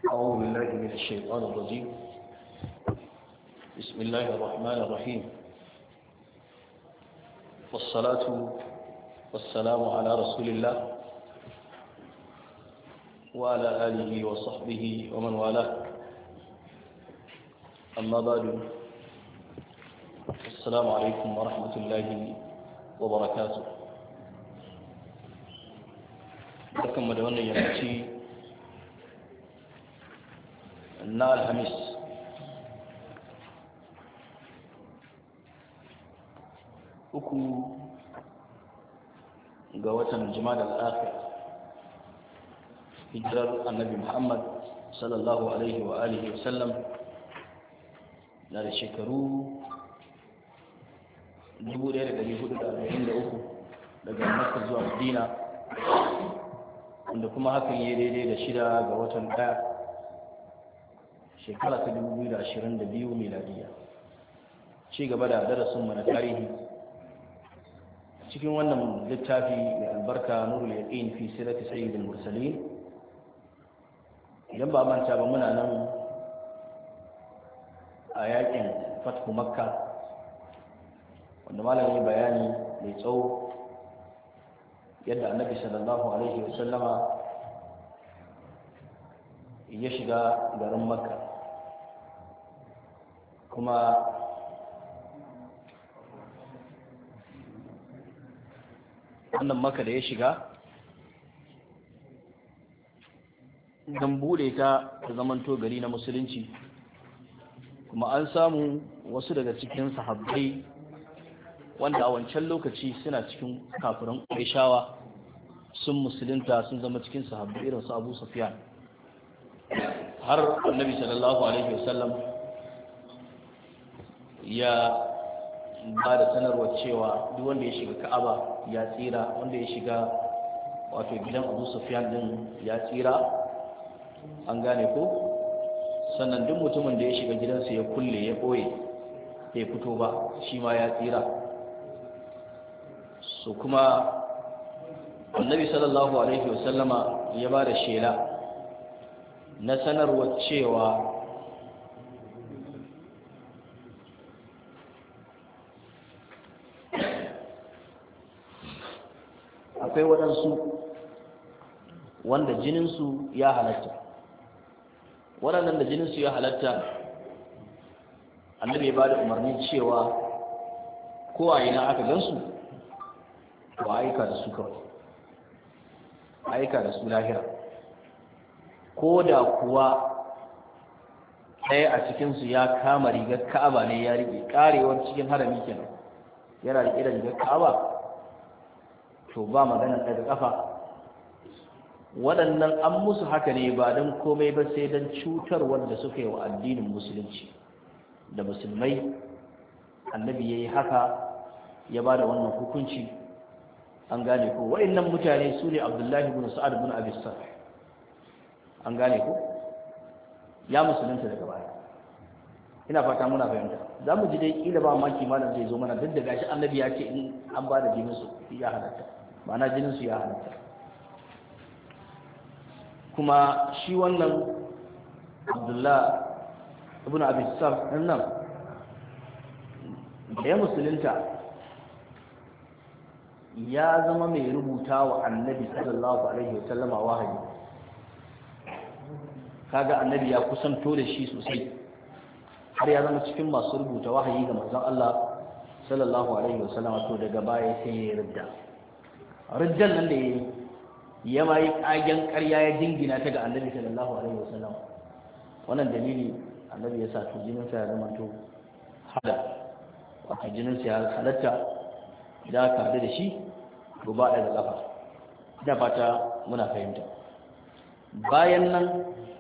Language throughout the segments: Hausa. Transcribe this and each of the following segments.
أعوذ بالله من الشيطان الرجيم. بسم الله الرحمن الرحيم، والصلاة والسلام على رسول الله وعلى آله وصحبه ومن والاه. أما بعد، السلام عليكم ورحمة الله وبركاته. barkanmu da wannan yammaci na alhamis uku ga watan Jumada al-Akhir, hijirar annabi Muhammad sallallahu alaihi wa alihi wa sallam na da shekaru 1443 daga Makka zuwa Madina, wanda kuma hakan yi daidai da 6 ga watan 1 shekara ta 2022 miladiya. Ci gaba da darasin mu na tarihi cikin wannan littafi mai albarka Nurul Yaqin fi sirati sayyidil mursalin. Idan ba manta ba, muna nan a yakin fathu Makka, wanda malamin bayani mai tsawo yadda annabi sallallahu alaihi wasallama ya shiga garin Makka, kuma wannan Makka da ya shiga don bude ta zamanto gari na musulunci, kuma an samu wasu daga cikin sahabbai wanda a wancan lokaci suna cikin kafiran Qurayshawa sun musulunta, sun zama cikin sahabbai irin su Abu Sufyan, har annabi sallallahu alaihi wasallam ya ba da sanarwar cewa duk wanda ya shiga Ka'aba ya tsira, wanda ya shiga wato gidan Abu Sufyan din ya tsira, an gane ko. Sannan duk mutumin da ya shiga gidansa ya kulle ya boye bai fito ba, shi ma ya tsira. So kuma annabi sallallahu alaihi wasallama ya ba da shela na sanarwar cewa akwai waɗansu wanda jininsu ya halatta, waɗannan da jininsu ya halatta annabi ya ba da umarni cewa ko a ina aka gansu to aika da su kawai, aika da su lahira, ko da kuwa ɗaya a cikinsu ya kama rigar Ka'aba ne ya riƙe, ƙarewar cikin harami kenan, yana riƙe da rigar Ka'aba, to ba maganar daga ƙafa. Waɗannan an musu haka ne ba don komai ba sai don cutarwar da suka yi wa addinin musulunci da musulmai. Annabi ya yi haka, ya ba da wannan hukunci, an gane ko. Waɗannan mutane su ne Abdullahi bin Sa'ad bin Abi Sarh, an gane ko, ya musulunta daga baya. Ina fata muna fahimta. Za mu ji dai kila ba maki malam zai zo mana, duk da gashi annabi ya ce in an ba da jinin su ya halatta, ma'ana jinin su ya halatta. Kuma shi wannan Abdullah ibn Abi Sarh nan da ya musulunta ya zama mai rubuta wa annabi sallallahu alaihi wa sallama wahayi. Kaga annabi ya kusanto da shi sosai, har ya zama cikin masu rubuta wahayi ga manzon Allah sallallahu alaihi wa sallama. To daga baya sai ya ridda. Riddan nan da ya ma yi ƙagen ƙarya ya jingina ta ga annabi sallallahu alaihi wa sallam. Wannan dalili annabi ya sa to jininsa ya zama to hada, wato jininsa ya halatta idan aka haɗu da shi to ba daga ƙafa. Ina fata muna fahimta. Bayan nan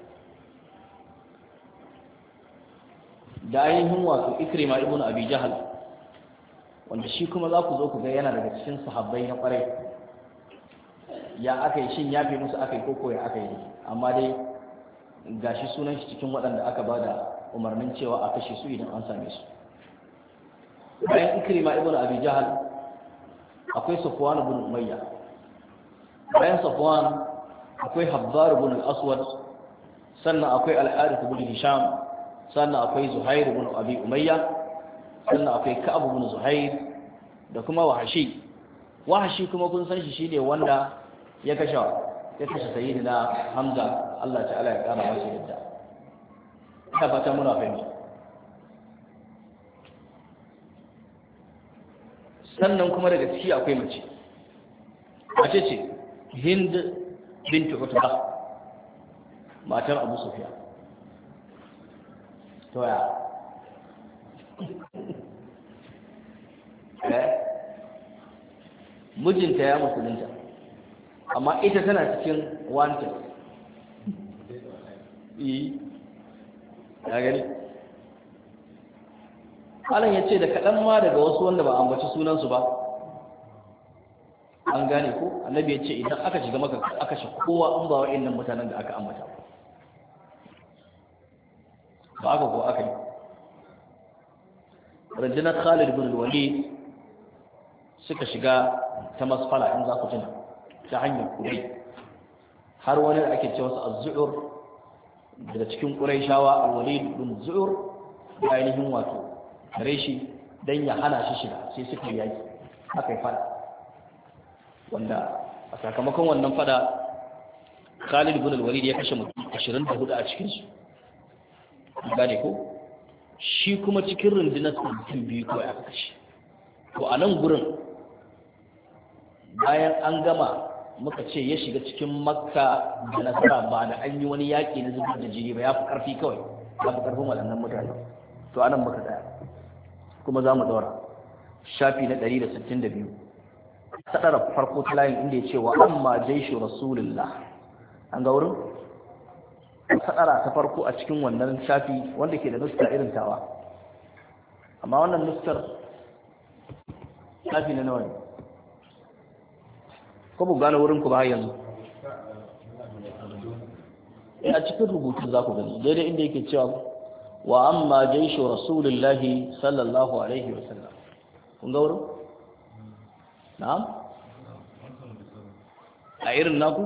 da ainihin wato Ikrima ibn Abi Jahal, wanda shi kuma za ku zo ku ga yana daga cikin sahabbai na ƙwarai. Ya aka yi, shin ya fi musu aka yi koko ya aka yi, amma dai gashi sunan shi cikin waɗanda aka ba da umarnin cewa a kashe su idan an same su. Bayan Ikrima ibn Abi Jahal akwai Safwan ibn Umayya, bayan Safwan akwai Habbar ibn al-Aswad, sannan akwai al-Harith ibn Hisham, sannan akwai Zuhair ibn Abi Umayya, sannan akwai Ka'ab ibn Zuhair da kuma Wahashi. Wahashi kuma kun san shi shine wanda ya kashe sayyidina Hamza, Allah ta'ala ya kara masa yadda. Ina fata muna fahimta. Sannan kuma daga ciki akwai mace ce Hind bint Utbah, matar Abu Sufyan. To ya mijinta ya musulunta, amma ita tana cikin wanted. Ya gani Alan ya ce da kaɗan ma daga wasu wanda ba ambaci sunansu ba, an gane ko annabi ya ce idan aka shiga maka aka shi kowa an ba wa'annan mutanen da aka ambata ba aka ko aka yi. Rundunar Khalid bin Walid suka shiga ta masfala in za ku tuna ta hanyar Quraysh, har wani da ake cewa az-Zu'ur daga cikin Qurayshawa, al-Walid bin Zu'ur da ainihin wato kare shi dan ya hana shi shiga, sai suka yaki aka yi fada, wanda a sakamakon wannan fada Khalid bin Walid ya kashe mutum 24 a cikin su, gane ko shi kuma cikin rundunar mutum biyu ko aka kashe. To a nan gurin bayan an gama muka ce ya shiga cikin Makka da nasara, ba da an yi wani yaƙi na zubar da jini ba, ya fi ƙarfi kawai, ya fi ƙarfin waɗannan mutane. To anan muka tsaya kuma za mu ɗora shafi na 162 sadara farko ta layin inda ya ce wa amma jaishu rasulullah. An ga wurin sadara ta farko a cikin wannan shafi wanda ke da nuska irin tawa, amma wannan nuskar shafi na nawa ne ko bu gane wurin ku ba yanzu? A cikin rubutu za ku gani daidai inda yake cewa wa amma jaishu rasulullahi sallallahu alaihi wa sallam. Kun ga wurin? Na'am? A irin naku?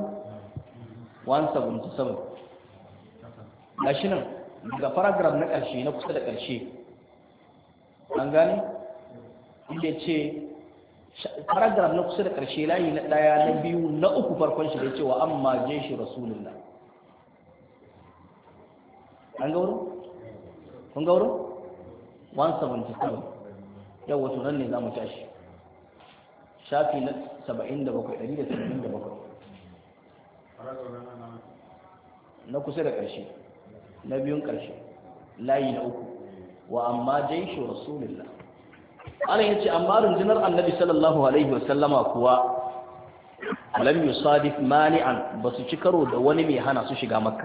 177. Gashi nan daga paragraph na ƙarshe na kusa da ƙarshe, an gane? Inda ce paragraph na kusa da ƙarshe layi na ɗaya na biyu na uku farkon shi da ya ce wa amma jaishu rasulullah. An ga wurin? Kun ga wurin? 177. Yau wato nan ne za mu tashi shafi na 77 na kusa da ƙarshe na biyun ƙarshe layi na uku wa amma jaishu rasulullah. ana yace amma rundunar annabi sallallahu alaihi wasallama kuwa lam yusadif mani'an, basu ci karo da wani mai hana su shiga makka.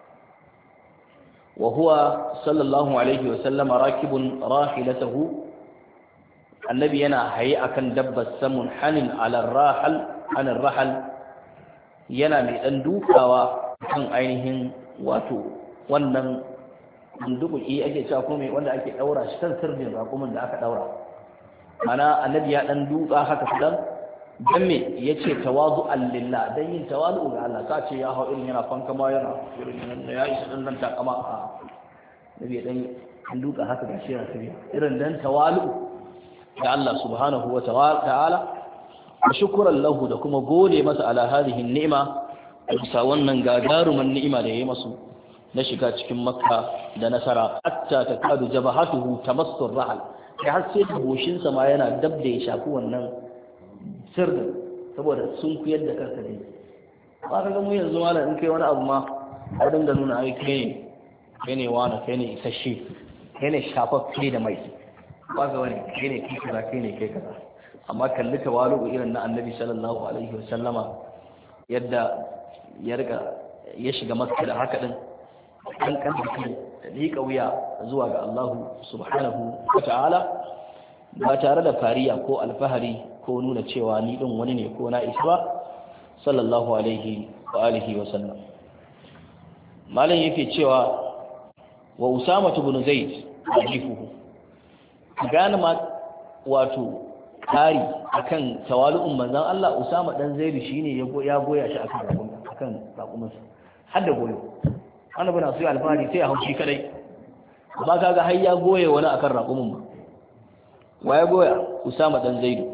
wa huwa sallallahu alaihi wasallama rakibun rahilatahu, annabi yana haye akan dabbar samun hanin ala rahal, yana mai dan dukawa kan ainihin wato wannan dubuki ake cewa ko mai wanda ake daura shi kan sirdin raƙumin da aka daura. Ana annabi ya dan duka haka dan me yace tawazu'an lillah, dan yin tawazu ga Allah. Ka ce ya hau irin yana fankama yana irin ya isa dan nan takama a nabi dan duka haka ga shi yana tafiya irin dan tawalu ga Allah subhanahu wa ta'ala, wa shukran lahu, da kuma gode masa ala hadhihi ni'ima, bisa wannan gagaruman ni'ima da yayi masu na shiga cikin Makka da nasara. Hatta takadu jabahatuhu tamassur rahal, kai har sai goshin sa ma yana dab da ya shafi wannan sirrin, saboda sun kuyar da kansa ne. Ba ka ga mu yanzu malam in kai wani abu ma a dinga nuna ai kai ne wani, kai ne isasshe, kai ne shafaffe da mai, ba ga wani kai ne kai kaza, kai ne kai kaza. Amma kalli tawalu irin na annabi sallallahu alaihi wasallama, yadda ya shiga Makka da haka din kan da liƙa wuya zuwa ga Allah subhanahu wa ta'ala, ba tare da fariya ko alfahari ko nuna cewa ni din wani ne ko na isa ba, sallallahu alaihi wa alihi wa sallam. Malam yake cewa wa Usama ibn Zaid ajifuhu, gane ma wato kari akan tawalu'un manzon Allah. Usama dan Zaid shine ya goya shi akan raƙumin har da goyo, annabi na so ya alfahari sai ya haushi kadai ba kaga har ya goye wani akan raƙumin ba wa ya goya Usama dan Zaidu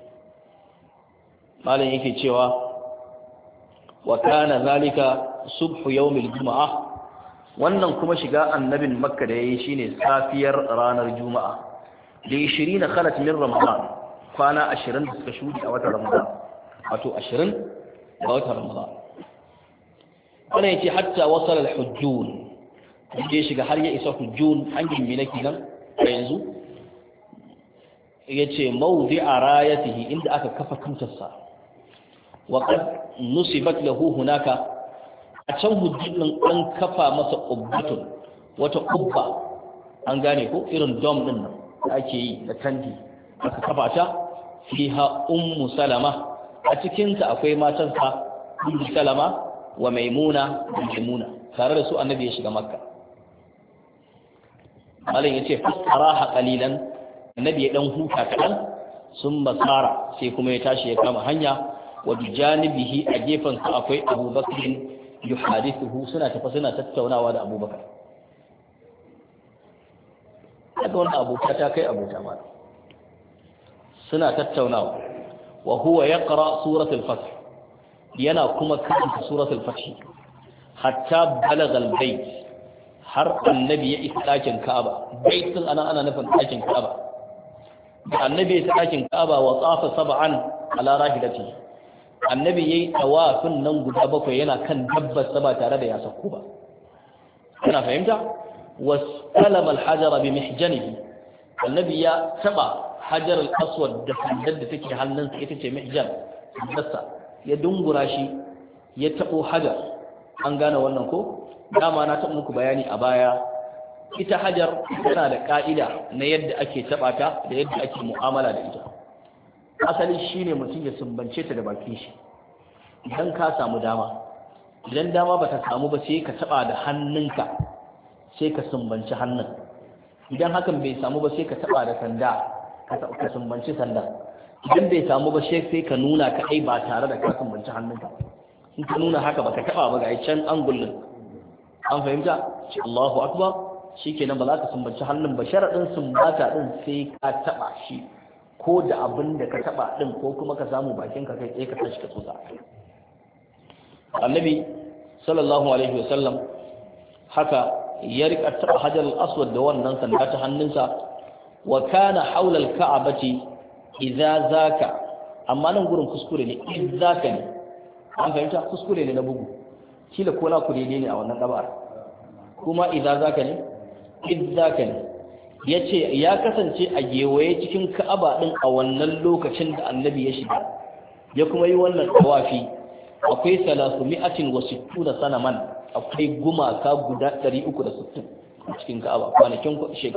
malam yake cewa wa kana zalika subhu yawmil jumu'ah wannan kuma shiga annabin makka da yayi shine safiyar ranar juma'a da 20 khalat min ramadan kwana 20 da suka shudi a watan ramadan wato 20 ga watan ramadan wannan yace hatta wasala al-hujjun yace shiga har ya isa hujjun hangin mina kinan yanzu yace mawdi'a rayatihi inda aka kafa tutarsa wa qad nusibat lahu hunaka a can hujjin an kafa masa qubbatun wata qubba an gane ko irin dom din nan da ake yi da tandi aka kafa ta fiha ummu salama a cikin ta akwai matansa ummu salama wa maimuna da maimuna tare da su annabi ya shiga makka malam yace fasaraha qalilan annabi ya dan huta kadan sun masara sai kuma ya tashi ya kama hanya wa bijanibihi a gefen sa akwai abubakar yuhadithuhu suna tattaunawa da abubakar daga wannan abota ta kai abota ma suna tattaunawa wa huwa yaqra suratul fath yana kuma karanta suratul fath hatta balagha albayt har annabi ya isa dakin Ka'aba baitin ana nufin dakin Ka'aba da annabi ya isa dakin Ka'aba wa tafa sab'an ala rahilatihi annabi yayi tawafin nan guda bakwai yana kan dabbar sa ba tare da ya sako ba kana fahimta wasalama alhajar bi mihjanihi annabi ya taba hajar al-aswad da sandar da take hannunsa ita ce mihjan sandarsa ya dungura shi ya tabo hajar an gane wannan ko dama na taɓa muku bayani a baya ita hajar tana da ka'ida na yadda ake taba ta da yadda ake mu'amala da ita asali shine mutum ya sumbance ta da bakin shi idan ka samu dama idan dama bata samu ba sai ka taba da hannunka sai ka sumbanci hannun idan hakan bai samu ba sai ka taba da sanda ka sumbanci sanda idan bai samu ba sai ka nuna kadai ba tare da ka sumbanci hannunka in ka nuna haka baka taba ba ga can angulin an fahimta shi Allahu akbar shikenan ba za ka sumbanci hannun ba sharadin sumbata din sai ka taba shi ko da abin da ka taba din ko kuma ka samu bakin ka kai ka tashi ka tsotsa annabi sallallahu alaihi wasallam haka ya rika taba hajar al-aswad da wannan sanda ta hannunsa wa kana haula al-ka'bati idza zaka amma nan gurin kuskure ne idza zaka ne an fahimta kuskure ne na bugu kila ko na ku daidai ne a wannan dabar kuma idza zaka ne idza zaka ne yace ya kasance a gewaye cikin Ka'aba din a wannan lokacin da annabi ya shiga ya kuma yi wannan tawafi akwai 360 sanaman akwai gumaka guda 360 cikin Ka'aba kwanakin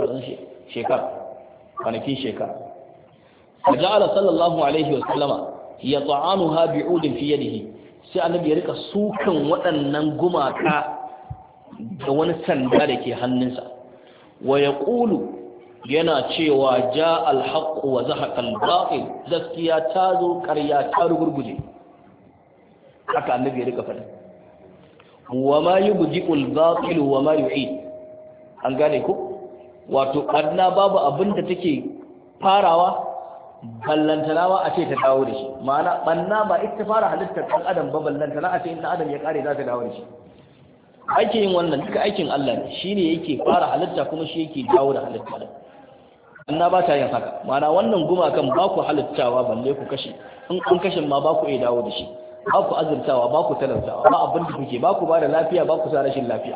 shekara faja'ala sallallahu alaihi wa sallama yata'anuha bi'udin fi yadihi sai annabi ya rika sukan waɗannan gumaka da wani sanda da ke hannunsa wa yaqulu yana cewa ja al-haqq wa zahaqa al-batil gaskiya ta zo ƙarya ta rugurguje haka annabi ya rika faɗi wa ma yubdi'u al-batil wa ma yu'id an gane ko wato ƙarna babu abin da take farawa ballantana ba a ce ta dawo da shi ma'ana banna ba ita fara halittar ɗan adam ba ballantana a ce in adam ya ƙare za ta dawo da shi ake yin wannan duka aikin Allah ne shine yake fara halitta kuma shi yake dawo da halitta da banna ba ta yin haka ma'ana wannan gumakan ba ku halittawa balle ku kashe in kun kashin ma ba ku iya dawo da shi ba ku azurtawa ba ku talantawa ba abin da kuke ba ku ba da lafiya ba ku sa rashin lafiya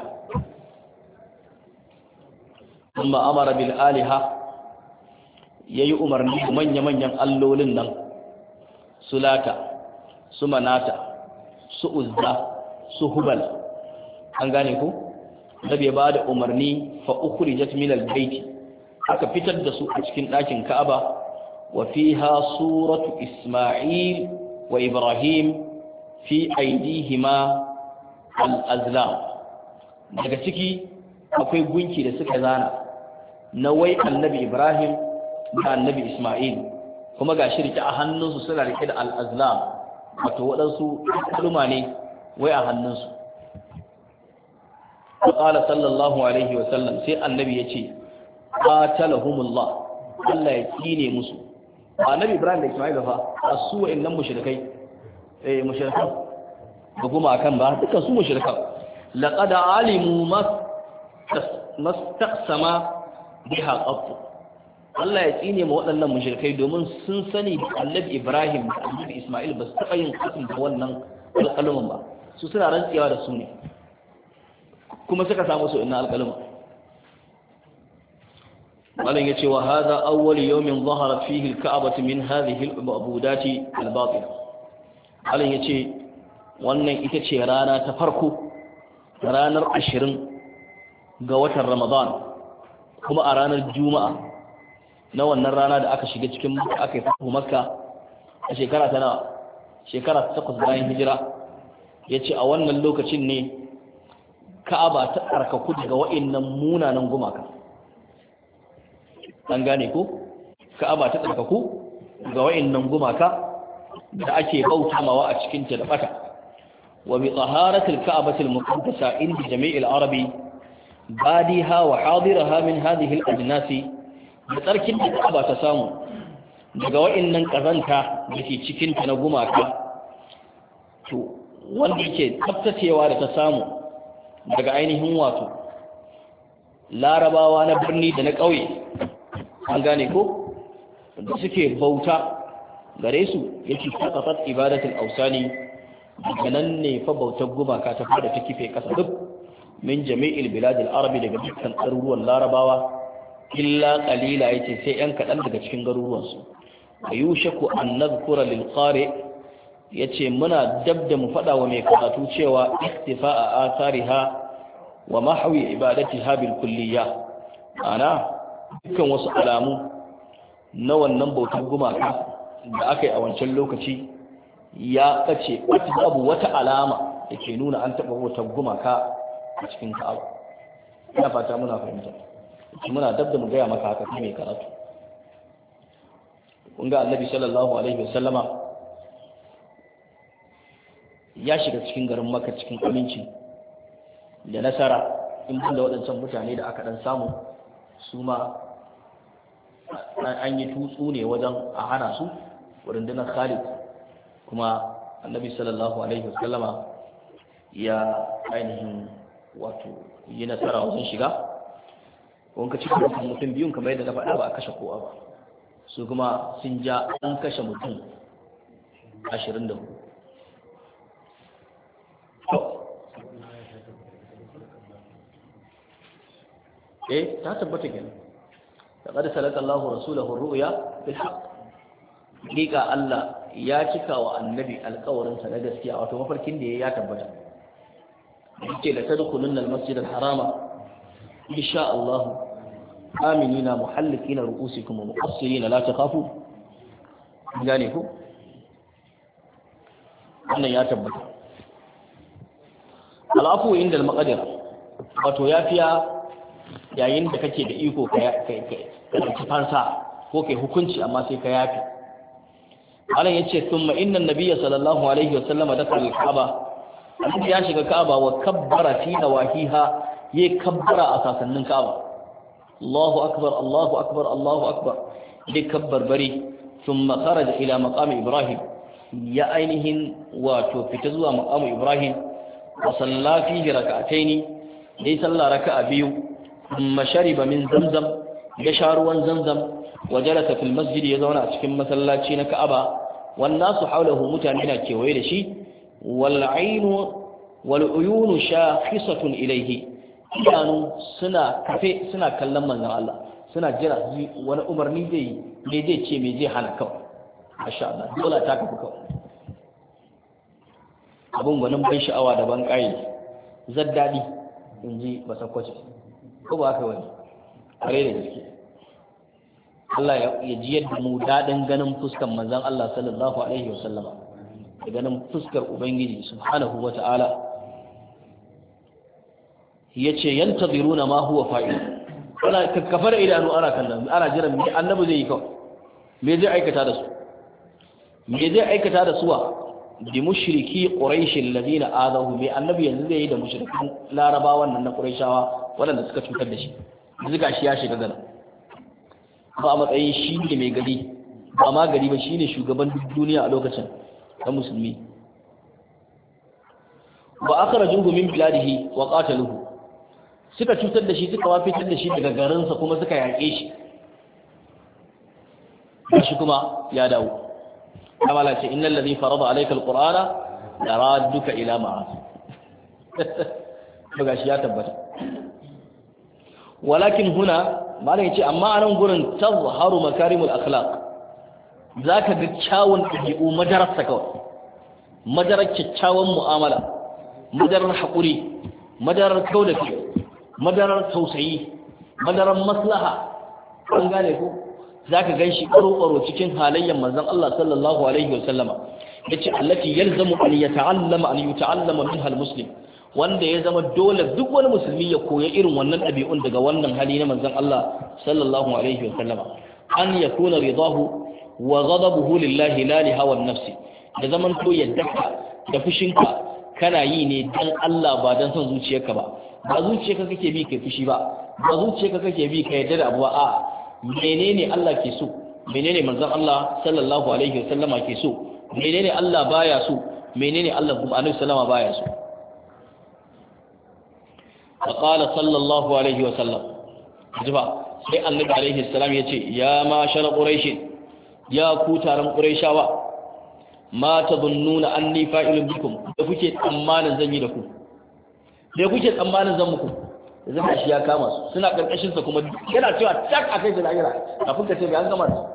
amma amara bil aliha yayi umarni manya-manyan allolin nan su lata su manata su uzza su hubal an gane ku da bai ba da umarni fa ukhrijat min al-bayt aka fitar da su a cikin ɗakin Ka'aba wa fiha suratu Isma'il wa Ibrahim fi aydihima al-azlam daga ciki akwai gunki da suka zana na wai annabi Ibrahim da annabi Isma'il kuma ga shirki a hannunsu suna rike da al-azlam wato waɗansu kalma ne wai a hannunsu fa qala sallallahu alaihi wa sallam sai annabi yace qatalahumullah Allah ya kine musu annabi Ibrahim da Isma'il fa asu wa'annan mushrikai mushrikan da kuma akan ba dukkan su mushrikan laqad alimu mastaqsama biha qat Allah ya tsine ma waɗannan mushrikai domin sun sani da annabi Ibrahim da annabi Isma'il ba su taɓa yin kasin da wannan alƙaluman ba su suna rantsewa da su ne kuma suka samu su inna alƙaluma malam yace wa hadha awwal yawmin zaharat fihi al-ka'bah min hadhihi al-ma'budati al-batila malam yace wannan ita ce rana ta farko ranar 20 ga watan Ramadan kuma a ranar Juma'a na wannan rana da aka shiga cikin aka yi fatu Makka a shekara ta nawa shekara ta 8 bayan hijira yace a wannan lokacin ne Ka'aba ta tsarkaku daga wa'annan munanan gumaka an gane ko Ka'aba ta tsarkaku ga wa'annan gumaka da ake bautamawa a cikin ta da bata wa bi taharatil ka'bati al-muqaddasa inda jami'il arabi badiha wa hadiraha min hadhihi al-ajnas da tsarkin da Ka'aba ta samu daga wa'annan kazanta dake cikin ta na gumaka to wanda yake tsaftacewa da ta samu daga ainihin wato larabawa na birni da na ƙauye an gane ko da suke bauta gare su yake tsakafat ibadatul ausani daga nan ne fa bautar gumaka ta fara ta kife kasa duk min jami'il biladil arabi daga dukkan garuruwan larabawa illa qalila yace sai yan kadan daga cikin garuruwan su ayushaku an nadhkura lil qari yace muna dabda mu fada wa mai karatu cewa istifa'a athariha wa mahwi ibadatiha bil kulliyya ana dukkan wasu alamu na wannan bautar gumaka da aka yi a wancan lokaci ya kace babu wata alama da ke nuna an taɓa bautar gumaka a cikin Ka'aba ina fata muna fahimta muna dabda mu gaya maka haka mai karatu kun ga annabi sallallahu alaihi wasallama ya shiga cikin garin Makka cikin aminci da nasara in da waɗancan mutane da aka dan samu su ma an yi tutsu ne wajen a hana su rundunar Khalid kuma annabi sallallahu alaihi wasallama ya ainihin wato yi nasara wajen shiga wanka cikin mutum biyun kamar yadda na faɗa ba a kashe kowa ba su kuma sun ja an kashe mutum 24 ta tabbata kenan laqad salaka Allahu rasulahu ru'ya bil haqq hakika Allah ya cika wa annabi alƙawarin sa na gaskiya wato mafarkin da ya tabbata yake la tadkhulunna al-masjid al-harama insha Allah aminina muhallikina ru'usikum wa muqassirina la takhafu gane ku wannan ya tabbata al-afu inda al-maqdir wato yafiya yayin da kake da iko ka ɗauki fansa ko kai hukunci amma sai ka yafi Allah yace thumma inna an-nabiyya sallallahu alaihi wasallam dakhala al-Kaaba annabi ya shiga Kaaba wa kabbara fi nawahiha yayi kabbara a sasannin Kaaba Allahu akbar Allahu akbar Allahu akbar yayi kabbar bari thumma kharaja ila maqam Ibrahim ya ainihin wato fita zuwa maqam Ibrahim wa salla fihi rak'ataini yayi sallah raka'a biyu ثم شرب من زمزم يشاروا زمزم وجلس في المسجد يزون أتكم مسلاتين كأبا والناس حوله متعنين كويل شيء والعين والعيون شاخصة إليه كانوا سنة كلم من الله سنة جرى وانا أمر نيجي شيء ميجي حنكو ما شاء الله دولا تاكبكو abun gwanin ban sha'awa da ban kai zaddadi inji basakwace ko ba haka wani kare da gaske Allah ya ji yadda mu dadin ganin fuskar manzon Allah sallallahu alaihi wasallama da ganin fuskar ubangiji subhanahu wataala yace yantaziruna ma huwa fa'il ana kakkafar idanu ana kallon ana jiran me annabi zai yi kawai me zai aikata da su me zai aikata da suwa bi mushriki quraish alladhina adahu bi annabi yanzu zai yi da mushrikan larabawan nan na quraishawa waɗanda suka cutar da shi zuga shi ya shiga gana ba a matsayin shi ne mai gari ba ma gari ba shine shugaban duniya a lokacin na musulmi wa akhrajuhu min biladihi wa qataluhu suka cutar da shi suka wafitar da shi daga garinsa kuma suka yaƙe shi shi kuma ya dawo kamala ce innal ladhi farada alayka alqur'ana laradduka ila ma'as to gashi ya tabbata walakin huna malai yace amma anan gurin tazharu makarimul akhlaq zaka ga kyawun dabi'u madarasa kawai madarar kyakkyawan mu'amala madarar haƙuri madarar kaudafi madarar tausayi madarar maslaha an gane ko zaka ganshi ƙaro cikin halayyar manzon Allah sallallahu alaihi wasallama yace allati yalzamu an yata'allama minha almuslim wanda ya zama dole duk wani musulmi ya koya irin wannan ɗabi'un daga wannan hali na manzon Allah sallallahu alaihi wasallama an yakuna ridahu wa ghadabuhu lillahi la li hawa nafsi da zaman to yaddarka da fushinka kana yi ne dan Allah ba dan son zuciyarka ba zuciyarka kake bi kai fushi ba zuciyarka kake bi kai yadda da abuwa a menene Allah ke so menene manzon Allah sallallahu alaihi wasallama ke so menene Allah baya so menene Allah kuma annabi sallama baya so faqala sallallahu alaihi wasallam jiba sai annabi alaihi salam yace ya ma shara quraish ya ku taron quraishawa ma tadunnuna anni fa'ilun bikum da kuke tsammanin zan yi da ku da kuke tsammanin zan muku zan shi ya kama su suna karkashin sa kuma yana cewa tak akai da lahira kafin ka ce bai an gama su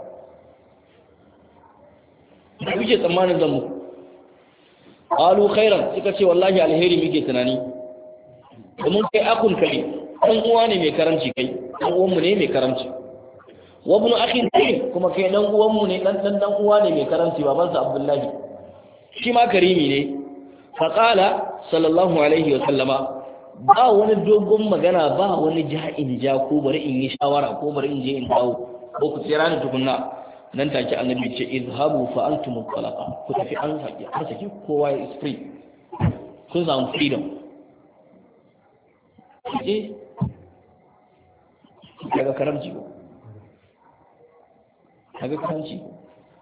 da kuke tsammanin zan muku qalu khairan suka ce wallahi alheri muke tunani domin kai akun kai dan uwa ne mai karamci kai dan uwan mu ne mai karamci wa ibn akhin kai kuma kai dan uwan mu ne dan uwa ne mai karamci baban sa Abdullahi shi ma karimi ne fa qala sallallahu alaihi wa sallama ba wani dogon magana ba wani ja'in ja ko bari in yi shawara ko bari in je in dawo ko ku tsira ni tukunna nan take annabi ce izhabu fa antum talaqa ku tafi an saki har saki kowa ya is free kun samu freedom je daga karamci ko daga karamci ko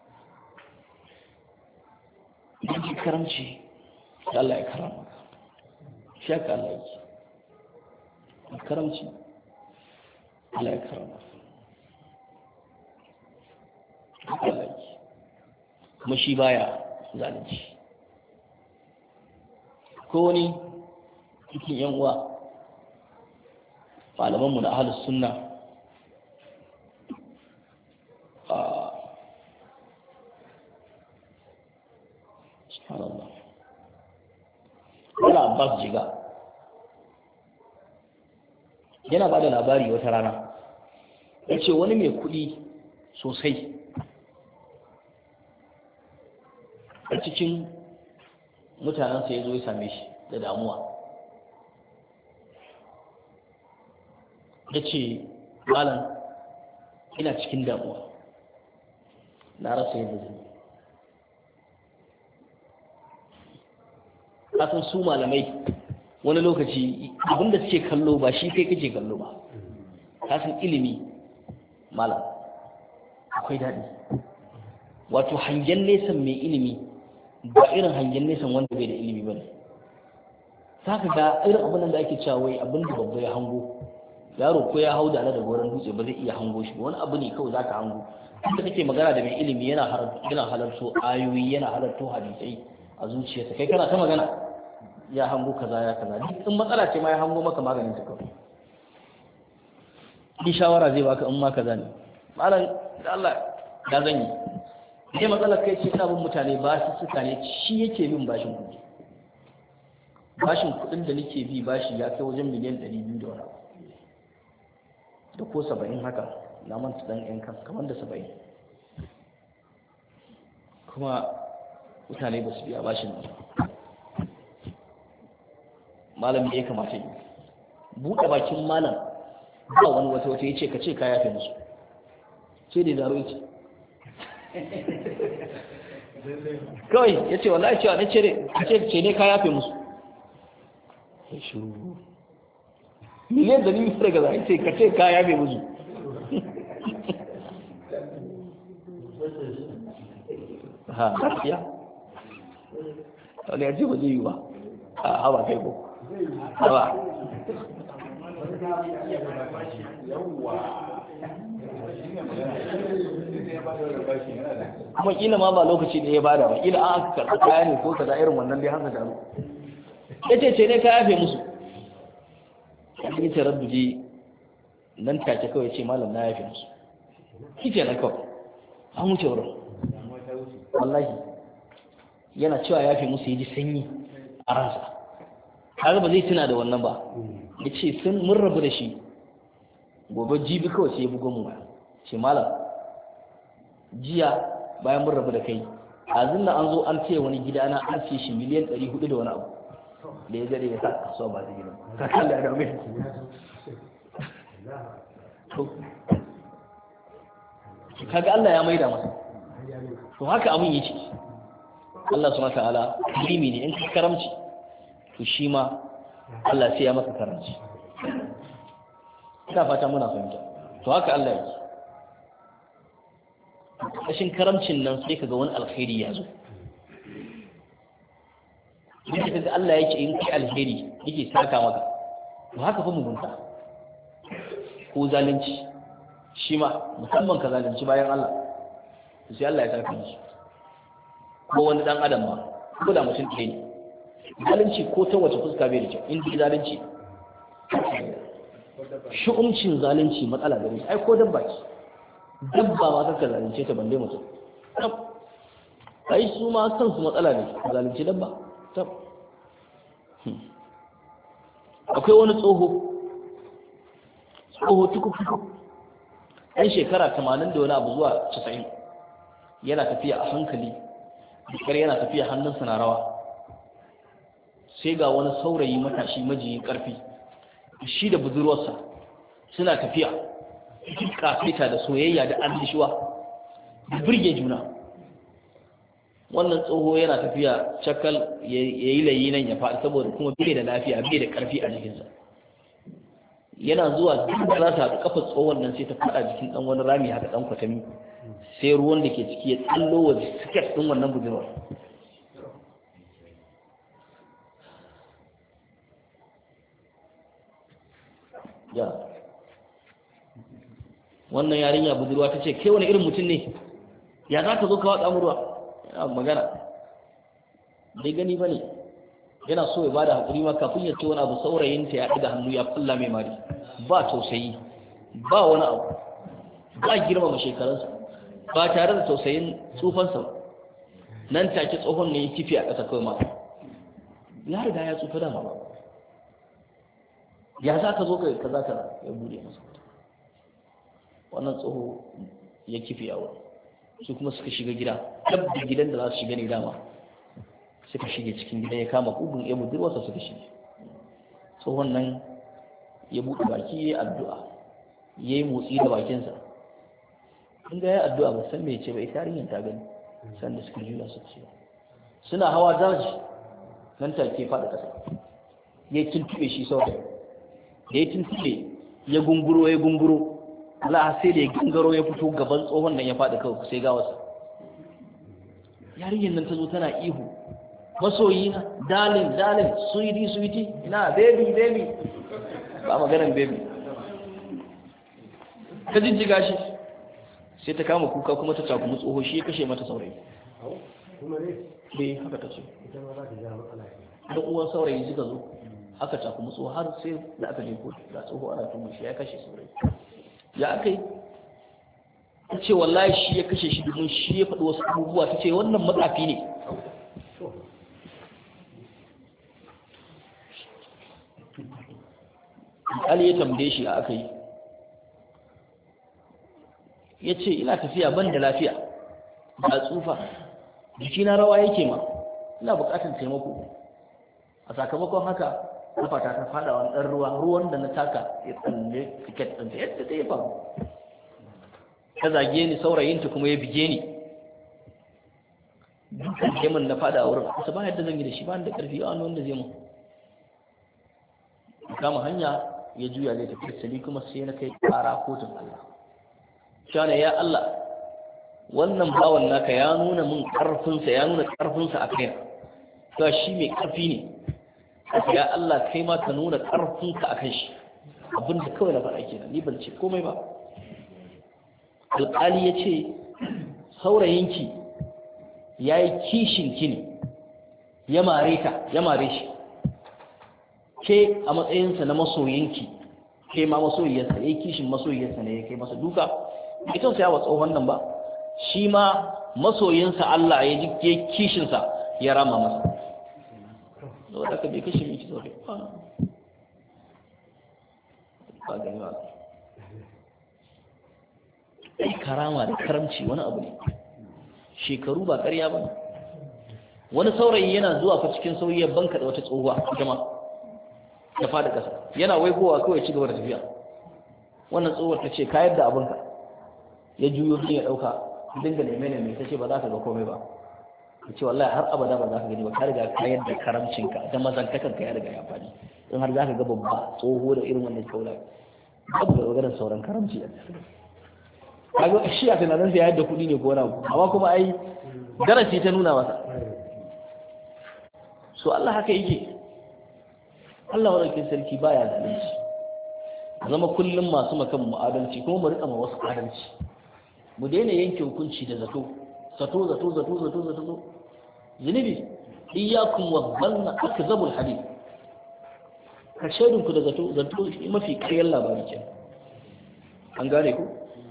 idan karamci Allah ya karama shaka Allah ya karamci Allah ya karama Allah kuma shi baya zalunci ko wani cikin yan uwa malamanmu na ahlus sunna subhanallah wala Abbas jiga yana ba da labari wata rana ya ce wani mai kuɗi sosai a cikin mutanensa ya zo ya same shi da damuwa ya ce malam ina cikin damuwa na rasa yadda zai kasan su malamai wani lokaci abinda suke kallo ba shi kai kake kallo ba kasan ilimi malam akwai daɗi wato hangen nesan mai ilimi ba irin hangen nesan wanda bai da ilimi ba ne za ka ga irin abin da ake cewa wai abin da babba ya hango yaro ko ya hau da goron dutse ba zai iya hango shi wani abu ne kawai za ka hango inda kake magana da mai ilimi yana halarto ayoyi yana halarto hadisai a zuciyarsa kai kana ta magana ya hango kaza ya kaza duk in matsala ce ma ya hango maka maganin ta kawai in shawara zai baka in ma kaza ne malam da Allah da zan yi sai matsalar kai ce ina bin mutane ba su suka ne shi yake bin bashin kuɗi bashin kuɗin da nake bi bashi ya kai wajen miliyan 200 da wani abu da ko 70 haka na manta dan yan kan kamar da 70 kuma mutane ba su biya bashin nan malam ya kamata yi buɗe bakin malam ba wani wata ya ce ka ce ka yafe musu sai da zaro ce kawai ya ce wallahi cewa na ce ne ka yafe musu ya shuru miliyan da ni daga zai ce ka ce ka yafe musu ha gaskiya wani ya ce ba zai yi ba a hawa kai ko hawa kuma kila ma ba lokaci da ya bada ba kila an aka karɓi kaya ne ko kaza irin wannan dai haka daru ya ce ne ka yafe musu ya yi tarar buje nan take kawai ce malam na yafe musu kike na kawai an wuce wurin wallahi yana cewa yafe musu ya ji sanyi a ransa kaga ba zai tuna da wannan ba ya ce sun mun rabu da shi gobe jibi kawai sai ya bugo mu ce malam jiya bayan mun rabu da kai azin nan an zo an ce wani gida na an ce shi miliyan 400 da wani abu da ya gare ya sa kasuwa ba zai gina ka kalla da mai kaga Allah ya maida masa to haka abin yake Allah subhanahu wataala karimi ne in ka karamci to shi ma Allah sai ya maka karamci ina fata muna fahimta to haka Allah yake kashin karamcin nan sai kaga wani alkhairi ya zo yake kaga Allah yake in kai alheri yake saka maka to haka fa mugunta ko zalunci shi ma musamman ka zalunci bayan Allah sai Allah ya saka mishi ko wani dan adam ma ko da mutum ɗaya ne zalunci ko ta wace fuska bai da kyau in dai zalunci shu'umcin zalunci matsala gare shi ai ko dabba ce dabba ma kaka zalunce ta balle mutum ai su ma kansu matsala ne zalunci dabba tab akwai wani tsoho tukuku ɗan shekara 80 da wani abu zuwa 90 yana tafiya a hankali dukkan yana tafiya hannunsa na rawa sai ga wani saurayi matashi majiyin ƙarfi shi da budurwarsa suna tafiya cikin kafeta da soyayya da annishuwa da birge juna wannan tsoho yana tafiya cakal ya yi layi nan ya faɗi saboda kuma bai da lafiya bai da ƙarfi a jikinsa yana zuwa duk da za ta haɗu kafar tsohon nan sai ta faɗa jikin ɗan wani rami haka ɗan kwatami sai ruwan da ke ciki ya tsallo wa siket ɗin wannan budurwar ya wannan yarinya budurwa ta ce kai wani irin mutum ne ya za ka zo ka watsa ruwa yana magana bai gani ba ne yana so ya bada haƙuri ma kafin ya ce wani abu saurayinta ya ɗaga hannu ya kulla mai mari ba tausayi ba wani abu ba girmama shekarunsa ba tare da tausayin tsufansa nan take tsohon ne ya kifi a ƙasa kawai ma ya riga ya tsufa dama ba ya za ka zo ka za ka ya bude masa wannan tsoho ya kifi a wani su kuma suka shiga gida dab da gidan da za su shiga ne dama suka shige cikin gidan ya kama kugun ya budurwarsa suka shige tsohon nan ya buɗe baki ya yi addu'a ya yi motsi da bakinsa in ga ya addu'a ba san me ce ba ita yarinyar ta gani sanda suka juna suka ce suna hawa daji nan take faɗa ƙasa ya tuntube shi sau da ya tuntube ya gunguro Allah sai da ya gangaro ya fito gaban tsohon nan ya faɗi kawai sai ga wasu yarinyar nan ta zo tana ihu masoyi na darling sweetie ina baby ba maganar baby ta jijjiga shi sai ta kama kuka kuma ta takumi tsoho shi ya kashe mata saurayi bai haka ta ce ɗan uwan saurayi suka zo aka takumi tsoho har sai da aka je kotu da tsoho ana tuma shi ya kashe saurayi ya aka yi ta ce wallahi shi ya kashe shi domin shi ya faɗi wasu abubuwa ta ce wannan matsafi ne Ali ya tambaye shi a aka yi ya ce ina tafiya ban da lafiya ba tsufa jikina rawa yake ma ina buƙatar taimako a sakamakon haka kafata ta fada wani ɗan ruwan da na taka ya tsalle tiket ɗinta yadda ta yi faru ta zage ni saurayinta kuma ya bige ni dukkan jamin na fada a wurin kusa ba yadda zan yi da shi ba da karfi a wanda zai mu kama hanya ya juya zai tafi sali kuma sai na kai kara kotun Allah shana ya Allah wannan bawan naka ya nuna min karfinsa a kaina to shi mai karfi ne ya Allah kai ma ka nuna karfinka a kan shi abinda kawai na faɗa kenan ni ban ce komai ba alƙali ya ce saurayinki ya yi kishinki ne ya mare shi ke a matsayinsa na masoyinki ke ma masoyiyarsa ya yi kishin masoyiyarsa ne ya kai masa duka ita sai ya wa tsohon nan ba shi ma masoyinsa Allah ya ji ke kishinsa ya rama masa da wadda ka bai kashe miki zaune ba gani ba ai karama da karamci wani abu ne shekaru ba ƙarya ba wani saurayi yana zuwa fa cikin sauyi ya banka da wata tsohuwa jama ta fada ƙasa yana waigowa kawai ci gaba da tafiya wannan tsohuwar ta ce ka yadda abinka ya juyo ya ɗauka dinga neme ta ce ba za ka ga komai ba ka ce wallahi har abada ba za ka gani ba ka riga ka yadda karamcinka da mazantakanka ya riga ya faɗi in har za ka ga babba tsoho da irin wannan kaula babu da maganar sauran karamci yadda kaga shi a tunanin sa ya yadda kuɗi ne ko wani abu amma kuma ai darasi ta nuna masa so Allah haka yake Allah wadakin sarki baya zalunci zama kullum masu makan mu adalci kuma mu rika ma wasu adalci mu daina yanke hukunci da zato zunubi iyyakum wadhanna akzabul hadith ka shaidun ku da zato mafi kayan labari ke an gane ku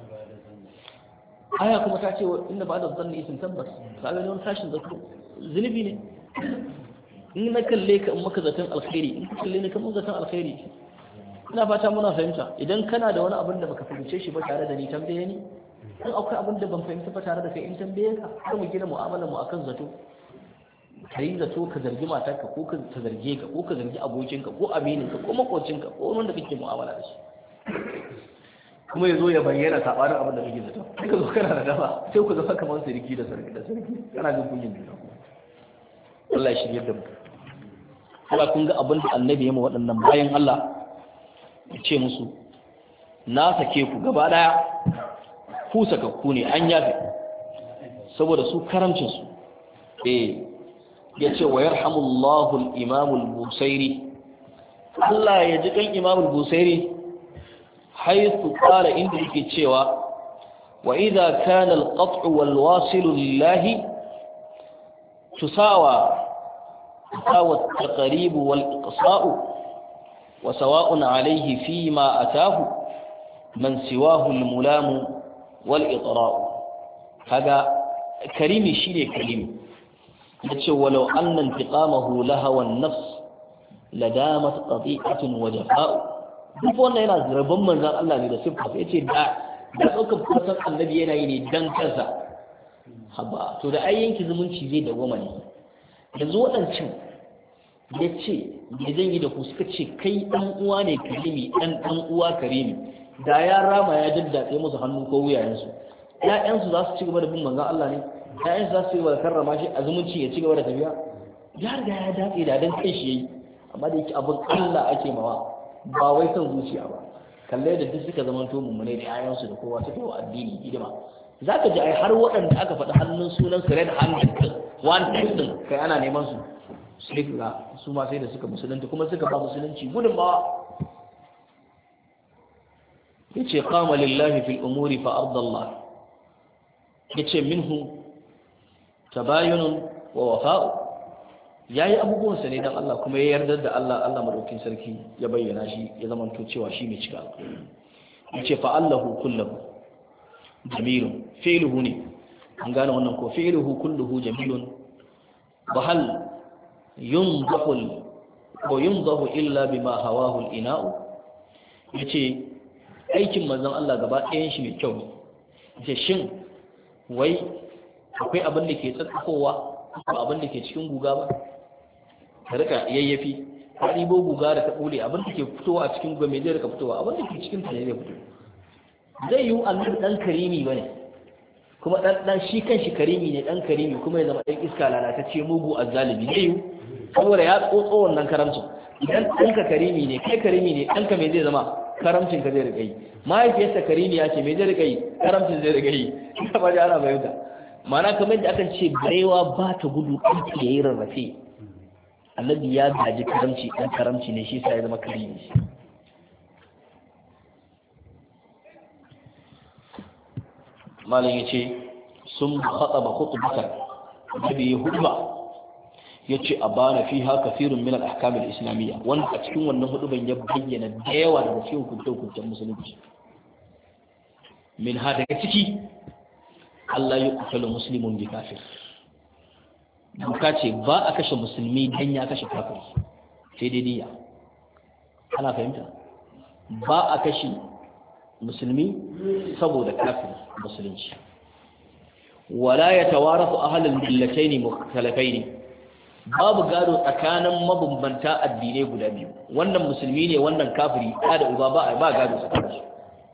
aya kuma ta ce inda ba da zanni isin tabbas ka gani wani tashin zato zunubi ne in na kalle ka in maka zaton alkhairi in ka kalle ni kan zaton alkhairi ina fata muna fahimta idan kana da wani abin da baka fahimce shi ba tare da ni tambaye ni in akwai abin da ban fahimta ba tare da kai in tambaye ka har mu gina mu'amalar mu akan zato kai zato ka zargi matarka ko ka zarge ka ko ka zargi abokinka ko amininka ko makocinka ko wanda kake mu'amala da shi kuma yazo ya bayyana sabanin abin da kake zato sai ka zo kana da dama sai ku zama kamar sarki da sarki kana jin kunyin juna Allah ya shirye da mu Allah kun ga abin da annabi ya ma waɗannan bayan Allah ya ce musu na sake ku gaba daya ku sakakku ne an yafe saboda su karamcinsu ya ce wa yarhamullahu al-imam al-busairi Allah ya ji kan imam al-busairi haythu qala inda yake cewa wa idha kana al-qat'u wal-wasilu lillahi tusawa at-taqrib wal-iqsa'u wa sawa'un alayhi fima atahu man siwahu al-mulamu wal-itra'u kaga karimi shine karimi yace walau anna intiqamahu lahawa an-nafs ladamat qati'atun wa jafa'u duk wannan yana zarban manzon Allah ne da sifa yace da daukar fatan annabi yana yi ne dan kansa haba to da ayyanki zumunci zai dawoma ne yanzu wadancan yace me zan yi da ku suka ce kai dan uwa ne karimi dan uwa karimi da ya rama ya daddatse musu hannu ko wuyayensu ƴaƴansu za su ci gaba da bin manzon Allah ne ƴaƴansu za su yi wa karrama shi a zumunci ya ci gaba da tafiya ya riga ya datse da dan kai shi yayi amma da yake abin Allah ake mawa ba wai son zuciya ba kalle da duk suka zama to mummune da ƴaƴansu da kowa suka yi wa addini hidima zaka ji ai har waɗanda aka faɗi hannun sunan su red handed one din kai ana neman su sai ga su ma sai da suka musulunta kuma suka ba musulunci gudunmawa yace qama lillahi fil umuri fa arda Allah yace minhu tabayunun wa wafa'u yayi abubuwan sa ne dan Allah kuma ya yarda da Allah madaukin sarki ya bayyana shi ya zama to cewa shi ne cika yace fa Allahu kulluhu jamilun fi'luhu ne an gane wannan ko fi'luhu kulluhu jamilun wa hal yunzahu illa bima hawahu al-ina'u yace aikin manzon Allah gaba ɗayan shi mai kyau ne ce shin wai akwai abin da ke tsatsakowa ba abin da ke cikin guga ba ka rika yayyafi ka ɗibo guga da ta ɓule abin da ke fitowa a cikin guga mai zai rika fitowa abin da ke cikin ta ne zai fito zai yi annabi ɗan karimi ba ne kuma dan shi kanshi karimi ne, dan karimi kuma ya zama dan iska lalatacce mugu azzalimi ne, saboda ya tsotso wannan karamcin. Idan ɗanka karimi ne, kai karimi ne, ɗanka mai zai zama karamcin ka zai riƙa yi. Mahaifiyarsa karimi ya ce mai zai riƙa yi, karamcin zai riƙa yi. Ina ba da ana bayanta. Ma'ana kamar da akan ce barewa ba ta gudu ɗanki ya yi rarrafe. Annabi ya gaji karamci, ɗan karamci ne, shi sa ya zama karimi. Malam ya ce sun haɗa ba khutbatar da bai hudba ya ce a bana fi haka firin min al-ahkamil islamiyya, wanda a cikin wannan huduban ya bayyana da yawa daga cikin hukuncen musulunci. Min ha daga ciki Allah ya kutalu muslimun bi kafir, doka ce ba a kashe musulmi dan ya kashe kafiri, sai dai niyya. Ana fahimta? Ba a kashe musulmi saboda kafir musulunci. Wala yatawarathu ahlul millatayn mukhtalafayn, babu gado tsakanin mabambanta addinai guda biyu, wannan musulmi ne wannan kafiri, da uba ba gado tsakanin su.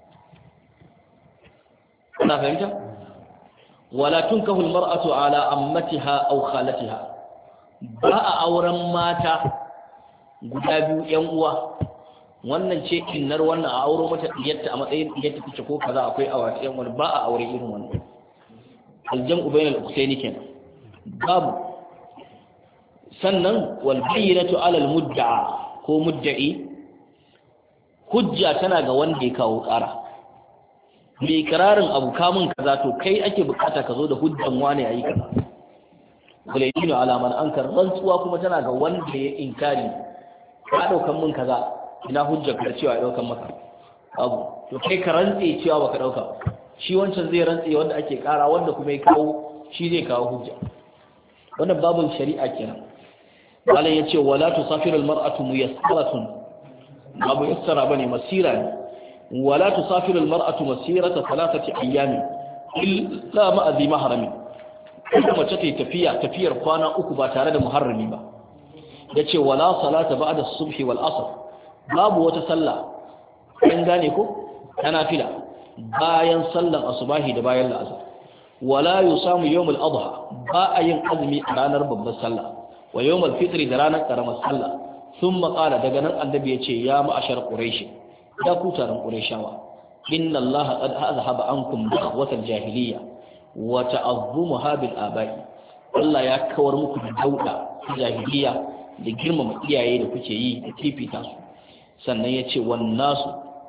Ana fahimta? Wala tunkahu almar'atu ala ammatiha aw khalatiha, ba a auren mata guda biyu yan uwa, wannan ce kinnar wannan a auro mata diyarta a matsayin diyarta take ko kaza, akwai awaki yan wani, ba a aure irin wannan. Aljam'u bainal ukhtayn kenan babu. Sannan wal bayyinatu ala al mudda'a ko mudda'i, hujja tana ga wanda ya kawo ƙara. Mai ikrarin abu kamun kaza, to kai ake bukata ka zo da hujjan wane ayi kaza. Walaydinu ala man ankar, rantsuwa kuma tana ga wanda ya inkari, ka daukan mun kaza, ina hujjar ka cewa ya daukan maka abu, to kai ka rantse cewa baka dauka ba, shi wancan zai rantse wanda ake kara, wanda kuma ya kawo shi zai kawo hujja. Wannan babun shari'a kenan. Malam yace wala tusafiru almar'atu muyassaratun, babu yassara bane, masira ne. Wala tusafiru almar'atu masirata thalathati ayyamin illa ma'a dhi mahrami, kuma mace ta tafiyar kwana uku ba tare da muharrami ba. Yace wala salata ba'da as-subhi wal asr, babu wata sallah an gane ko tana fila bayan sallan asubahi da bayan la'asar. Wala yusamu yawmul adha, ba a yin azumi a ranar babbar sallah, wa yawmul fitri da ranar karamar sallah. Thumma qala, daga nan annabi yace ya ma'ashar quraish, ya ku taron qurayshawa, inna allaha qad azhaba ankum dakhwatal jahiliyya wa ta'azzumaha bil aba'i, Allah ya kawar muku da dauda jahiliyya da girmama iyaye da kuke yi da fifita su. Sannan ya ce wannasu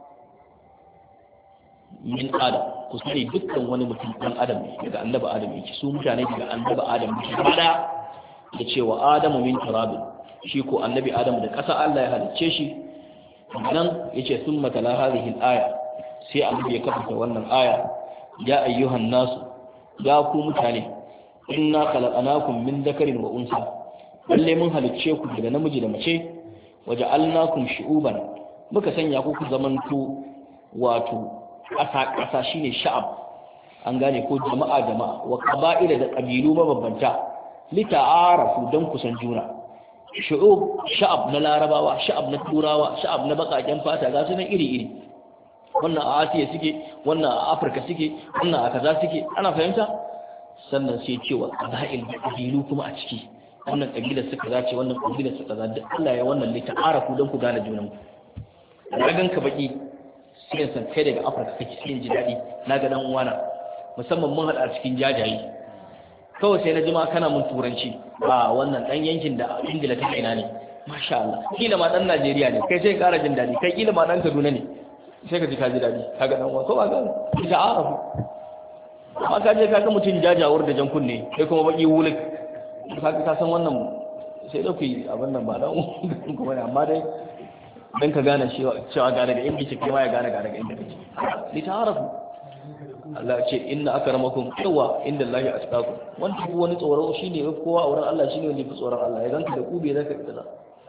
min adam, ku sani dukkan wani mutum ɗan adam ne daga annaba adam yake, su mutane daga annaba adam yake bada. Ya ce wa adamu min turabin, shi ko annabi adam da ƙasa Allah ya halicce shi. Nan ya ce sun matala hadhihi al-aya, sai annabi ya karanta wannan aya, ya ayyuhan nasu, ya ku mutane, inna khalaqnakum min dhakarin wa unsa, lalle mun halicce ku daga namiji da mace, waja'alnakum shu'uban, muka sanya ku zamanto wato ƙasa shine sha'ab, an gane ko jama'a, wa qaba'ila da ƙabilu mabambanta, lita'arafu dan kusan juna. Shu'ub sha'ab na larabawa, sha'ab na turawa, sha'ab na bakaken fata, ga su nan iri-iri, wannan a Asiya suke, wannan a Afirka suke, wannan a kaza suke, ana fahimta. Sannan sai cewa qaba'il da ƙabilu kuma a ciki, wannan kabilar suka zace, wannan kabilar suka zace, Allah ya wannan lita arafu don ku gane junan ku. Na ganka baki sai san kai daga Afirka kake, cikin ji dadi, na ga dan uwana musamman mun hada cikin jajayi, kawai sai na ji ma kana mun turanci, a wannan dan yankin da Ingila take ina ne, masha Allah, kila ma dan Najeriya ne kai, sai ƙara jin dadi, kai kila ma dan Kaduna ne, sai ka ji ka ji dadi, kaga dan uwa, to ba ga lita arafu. Amma ka je kaga mutun jajawar da jan kunne, kai kuma baki wulik, ka san wannan sai da ku yi abin nan ba dan kuma ne, amma dai dan ka gane cewa ga daga inda kike, ma ya gane ga daga inda kake, li ta'arafu. Allah ya ce inna akramakum inda Allah atqakum, wanda ku wani tsoro shine kowa a wurin Allah shine wanda fi tsoron Allah, ya ganka da kube zaka fita.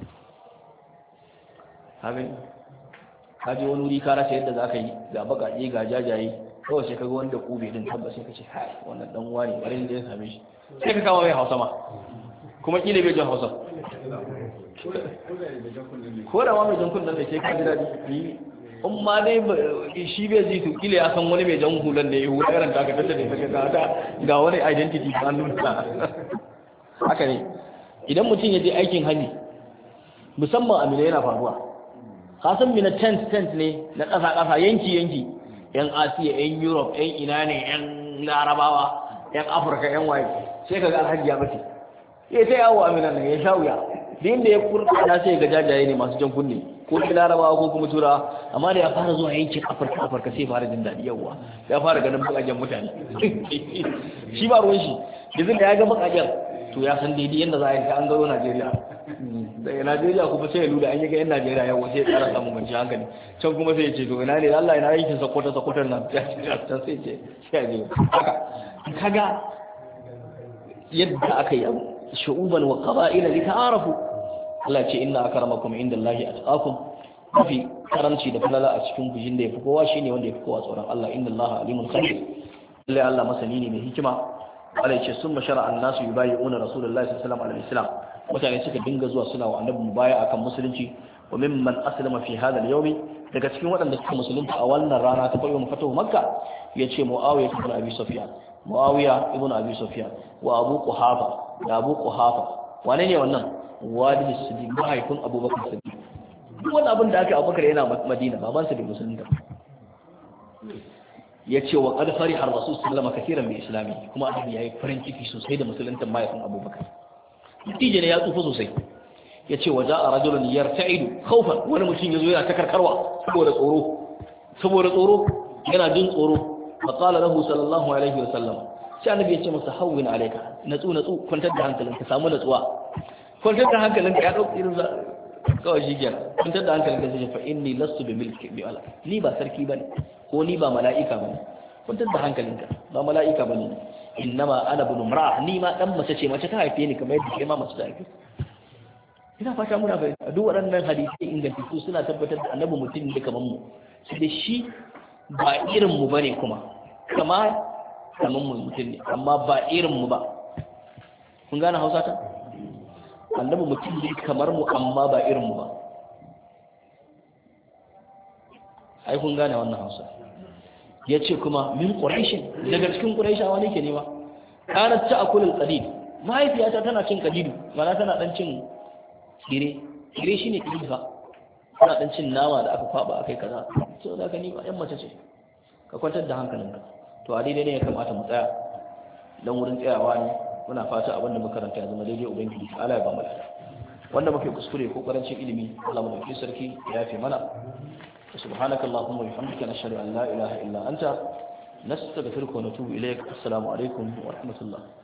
Amin. Kaje wani wuri ka rasa yadda zaka yi, ga bakaje ga jajaye, kawai sai kaga wanda kube din tabbas sai kace hai wannan dan uwa ne, bari ne ya same shi, sai ka kama mai Hausa ma, kuma kila bai jin Hausa, ko da ma mai jan kunnen da ke ka ji daɗi, in ma dai shi bai ji to kila ya san wani mai jan hulan da ya hula irin ta ka tattare ga wani identity ka nuna haka ne idan mutum ya je aikin hajji musamman a Mina yana faruwa kasan Mina tent ne na ƙasa yanki yan Asiya yan Europe yan ina ne yan Larabawa yan Afirka yan waye sai kaga alhaji ya bace sai yawo a Mina nan ya sha wuya din da ya kurkana sai ga jajaye ne masu jan kunne ko Larabawa ko kuma Turawa amma da ya fara zuwa yankin Afirka sai fara jin daɗi yawa ya fara ganin bakajen mutane shi ba ruwan shi yanzu da ya ga bakajen to ya san daidai yadda za a yi an gano Najeriya daga Najeriya kuma sai ya lura an yi ga yan Najeriya yawa sai ya tsara samun kwanci hankali can kuma sai ya ce to ina ne Allah ina yankin sakwatan nan can sai ce sai ya je haka kaga yadda aka yi shu'uban wa qaba'ila li ta'arafu Allah ce inna akramakum indallahi atqakum mafi karanci da falala a cikin gujin da yafi kowa shine wanda yafi kowa tsoron Allah innallaha alimun khabir lalle Allah masani ne mai hikima Allah ce summa shar'a an-nasu yubayyi'una rasulullahi sallallahu alaihi wasallam mutane suka dinga zuwa suna wa annabi mubaya akan musulunci wa mimman aslama fi hadha al-yawmi daga cikin waɗanda suka musulunta a wannan rana ta farko fatahu makka yace muawiya ibn abi sufyan wa abu quhafa da abu quhafa wane ne wannan walid as-siddiq mahaifin abubakar siddiq duk wani abin da aka yi abubakar yana madina baban sa da musulunta yace wa qad fariha ar-rasul sallallahu alaihi wasallam bi islami kuma annabi yayi farin ciki sosai da musulunta mahaifin abubakar natija ne ya tsufa sosai yace wa ja'a rajulun yarta'idu khawfan wani mutum yazo yana ta karkarwa saboda tsoro yana jin tsoro fa qala lahu sallallahu alaihi wasallam sai annabi yace masa hawwin alayka natsu kwantar da hankalinka samu natsuwa kwantar da hankalinka ya dauki irin kawai shi kenan kwantar da hankalinka sai fa inni lastu bi milki bi ala ni ba sarki bane ko ni ba mala'ika bane kwantar da hankalinka ba mala'ika bane innama ana ibn imra ni ma dan mace ce mace ta haife ni kamar yadda kai ma mace ta haife ina fata muna bayyana duk waɗannan hadisi ingantattu suna tabbatar da annabi mutum ne kamar mu sai da shi ba irin mu bane kuma kamar mu mutum ne amma ba irin mu ba kun gane Hausa ta annabi mutum ne kamar mu amma ba irin mu ba ai kun gane wannan Hausa yace kuma min quraishin daga cikin quraishawa ne ke nema kanat ta'kulul qadid mahaifiyata tana cin qadidu mana tana dan cin tsire shine kilifa tana dan cin nama da aka kwaba akai kaza to da ka ni ba yan mace ce ka kwantar da hankalinka to a daidai ne ya kamata mu tsaya dan wurin tsayawa ne muna fata abin da muka karanta ya zama daidai ubangiji Allah ya ba mu lafiya wanda muke kuskure ko karancin ilimi Allah mu dauke sarki ya yafe mana subhanakallahumma wa bihamdika nashhadu an la ilaha illa anta nastaghfiruka wa natubu ilayk assalamu alaikum wa rahmatullah